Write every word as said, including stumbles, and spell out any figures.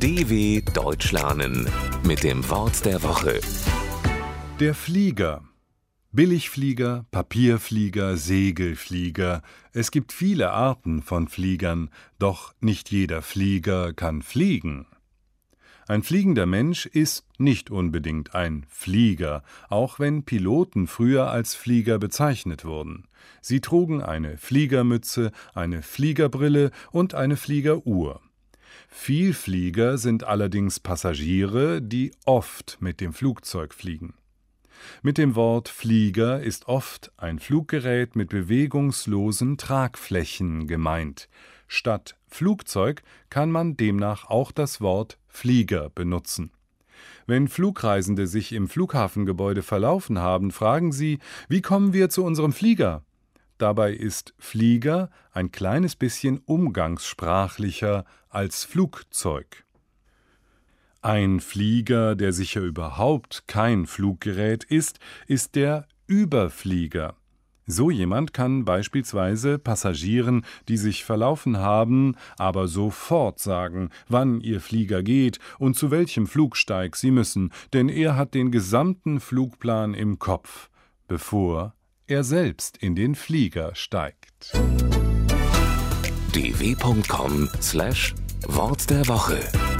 D W Deutsch lernen mit dem Wort der Woche. Der Flieger. Billigflieger, Papierflieger, Segelflieger. Es gibt viele Arten von Fliegern, doch nicht jeder Flieger kann fliegen. Ein fliegender Mensch ist nicht unbedingt ein Flieger, auch wenn Piloten früher als Flieger bezeichnet wurden. Sie trugen eine Fliegermütze, eine Fliegerbrille und eine Fliegeruhr. Vielflieger sind allerdings Passagiere, die oft mit dem Flugzeug fliegen. Mit dem Wort Flieger ist oft ein Fluggerät mit bewegungslosen Tragflächen gemeint. Statt Flugzeug kann man demnach auch das Wort Flieger benutzen. Wenn Flugreisende sich im Flughafengebäude verlaufen haben, fragen sie: Wie kommen wir zu unserem Flieger? Dabei ist Flieger ein kleines bisschen umgangssprachlicher als Flugzeug. Ein Flieger, der sicher überhaupt kein Fluggerät ist, ist der Überflieger. So jemand kann beispielsweise Passagieren, die sich verlaufen haben, aber sofort sagen, wann ihr Flieger geht und zu welchem Flugsteig sie müssen, denn er hat den gesamten Flugplan im Kopf, bevor er selbst in den Flieger steigt. d w punkt com slash Wort der Woche